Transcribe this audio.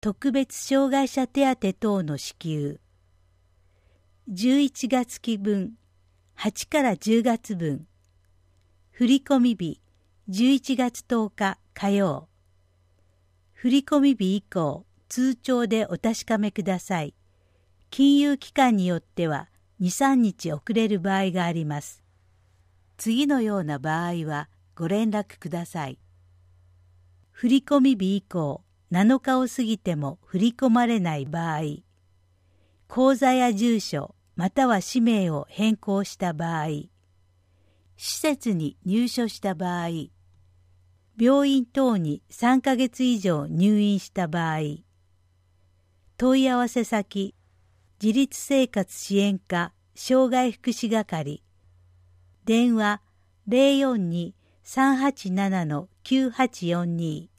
特別障害者手当等の支給。11月期分、8から10月分。振込日、11月10日火曜。振込日以降、通帳でお確かめください。金融機関によっては2、3日遅れる場合があります。次のような場合はご連絡ください。振込日以降、7日を過ぎても振り込まれない場合、口座や住所または氏名を変更した場合、施設に入所した場合、病院等に3ヶ月以上入院した場合、問い合わせ先、自立生活支援課障害福祉係、電話 042-387-9842